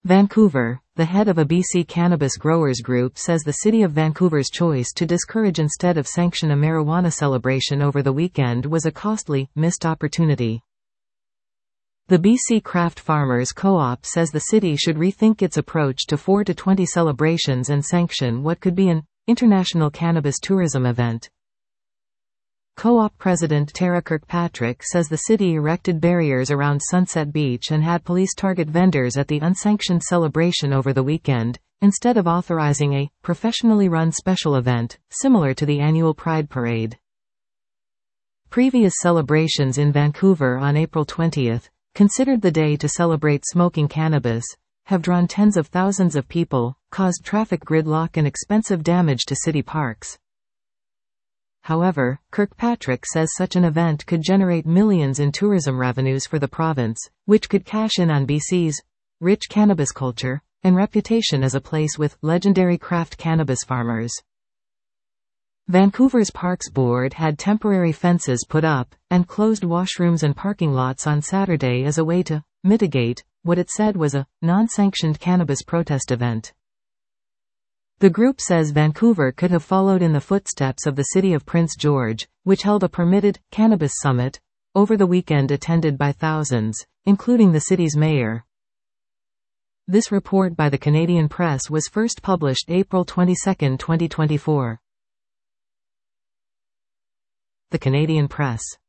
Vancouver, the head of a BC cannabis growers group says the City of Vancouver's choice to discourage instead of sanction a marijuana celebration over the weekend was a costly, missed opportunity. The BC Craft Farmers Co-op says the city should rethink its approach to 4 to 20 celebrations and sanction what could be an international cannabis tourism event. Co-op President Tara Kirkpatrick says the city erected barriers around Sunset Beach and had police target vendors at the unsanctioned celebration over the weekend, instead of authorizing a professionally run special event, similar to the annual Pride Parade. Previous celebrations in Vancouver on April 20, considered the day to celebrate smoking cannabis, have drawn tens of thousands of people, caused traffic gridlock and expensive damage to city parks. However, Kirkpatrick says such an event could generate millions in tourism revenues for the province, which could cash in on BC's rich cannabis culture and reputation as a place with legendary craft cannabis farmers. Vancouver's Parks Board had temporary fences put up and closed washrooms and parking lots on Saturday as a way to mitigate what it said was a non-sanctioned cannabis protest event. The group says Vancouver could have followed in the footsteps of the city of Prince George, which held a permitted cannabis summit over the weekend attended by thousands, including the city's mayor. This report by the Canadian Press was first published April 22, 2024. The Canadian Press.